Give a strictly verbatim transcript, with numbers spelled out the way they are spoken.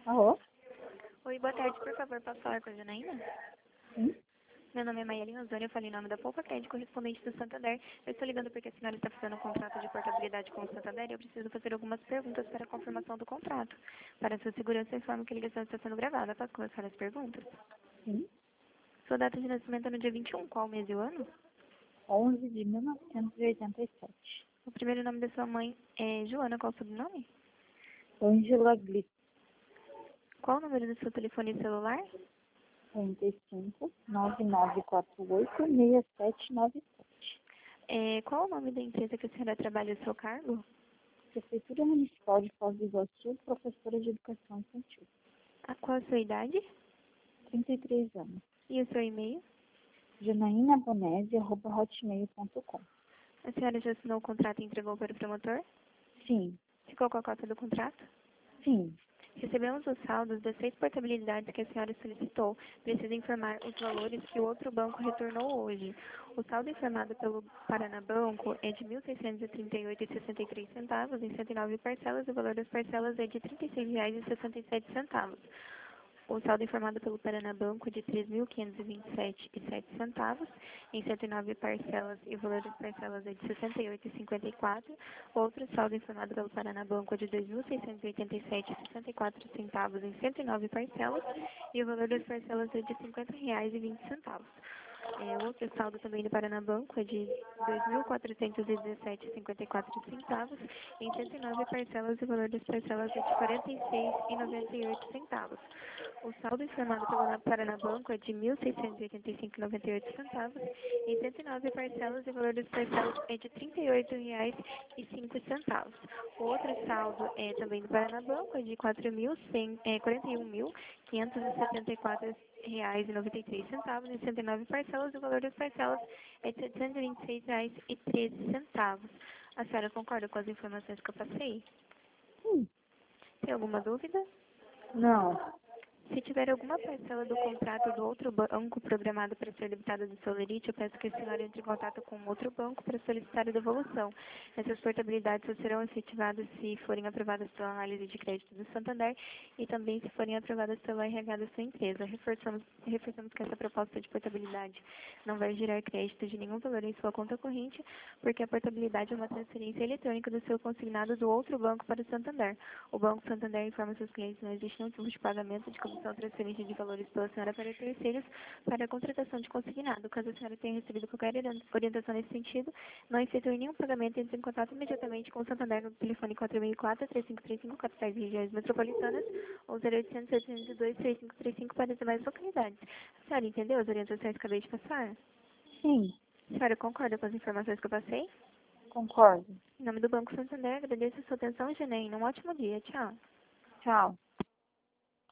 Alô? Oi, boa tarde, por favor, posso falar com a Janaína? Sim? Meu nome é Maíra Rosane, eu falei em nome da Poupa Crédito, correspondente do Santander. Eu estou ligando porque a senhora está fazendo um contrato de portabilidade com o Santander e eu preciso fazer algumas perguntas para a confirmação do contrato. Para sua segurança, eu informo que a ligação está sendo gravada. Posso começar as perguntas? Sim? Sua data de nascimento é no dia vinte e um, qual mês e o ano? onze de mil novecentos e oitenta e sete. O primeiro nome da sua mãe é Joana, qual o sobrenome? Ângela Glick, Qual o número do seu telefone celular? quarenta e cinco, nove nove quatro oito, seis sete nove sete. É, qual o nome da empresa que a senhora trabalha o seu cargo? Prefeitura Municipal de Foz do Iguaçu, professora de Educação Infantil. A qual a sua idade? trinta e três anos. E o seu e-mail? janaína bonese arroba hotmail ponto com. A senhora já assinou o contrato e entregou para o promotor? Sim, Ficou com a cópia do contrato? sim, Recebemos os saldos das seis portabilidades que a senhora solicitou. Precisa informar os valores que o outro banco retornou hoje. O saldo informado pelo Paraná Banco é de mil seiscentos e trinta e oito reais e sessenta e três centavos em cento e nove parcelas e o valor das parcelas é de trinta e seis reais e sessenta e sete centavos. O saldo informado pelo Paraná Banco é de três mil quinhentos e vinte e sete reais e sete centavos em cento e nove parcelas e o valor das parcelas é de sessenta e oito reais e cinquenta e quatro centavos. Outro saldo informado pelo Paraná Banco é de dois mil seiscentos e oitenta e sete reais e sessenta e quatro centavos em cento e nove parcelas e o valor das parcelas é de cinquenta reais e vinte centavos. É, o outro saldo também do Paraná Banco é de dois mil quatrocentos e dezessete reais e cinquenta e quatro centavos em cento e nove parcelas e o valor das parcelas é de quarenta e seis reais e noventa e oito centavos. O saldo informado pelo Paraná Banco é de mil seiscentos e oitenta e cinco reais e noventa e oito centavos em cento e nove parcelas e o valor das parcelas é de trinta e oito reais e cinco centavos. O outro saldo é também do Paraná Banco, é de quatro mil cem, é, quarenta e um mil quinhentos e setenta e quatro reais e noventa e três centavos em cento e nove parcelas e o valor das parcelas é de setecentos e vinte e seis reais e treze centavos. A senhora concorda com as informações que eu passei? sim. Tem alguma dúvida? Não, Se tiver alguma parcela do contrato do outro banco programado para ser debitada do seu lerite, eu peço que a senhora entre em contato com o outro banco para solicitar a devolução. Essas portabilidades só serão efetivadas se forem aprovadas pela análise de crédito do Santander e também se forem aprovadas pelo R H da sua empresa. Reforçamos, reforçamos que essa proposta de portabilidade não vai gerar crédito de nenhum valor em sua conta corrente, porque a portabilidade é uma transferência eletrônica do seu consignado do outro banco para o Santander. O Banco Santander informa seus clientes que não existe nenhum tipo de pagamento de comissão ou transferência de valores pela senhora para terceiros para a contratação de consignado. Caso a senhora tenha recebido qualquer orientação nesse sentido, não efetue nenhum pagamento, entre em contato imediatamente com o Santander no telefone quatro mil e quatro, três cinco três cinco, capitais e regiões metropolitanas ou zero oitocentos, oitocentos e dois, três cinco três cinco para as demais localidades. A senhora entendeu as orientações que acabei de passar? sim, A senhora concorda com as informações que eu passei? concordo. Em nome do Banco Santander, agradeço a sua atenção, Janaína. Um ótimo dia. Tchau. Tchau.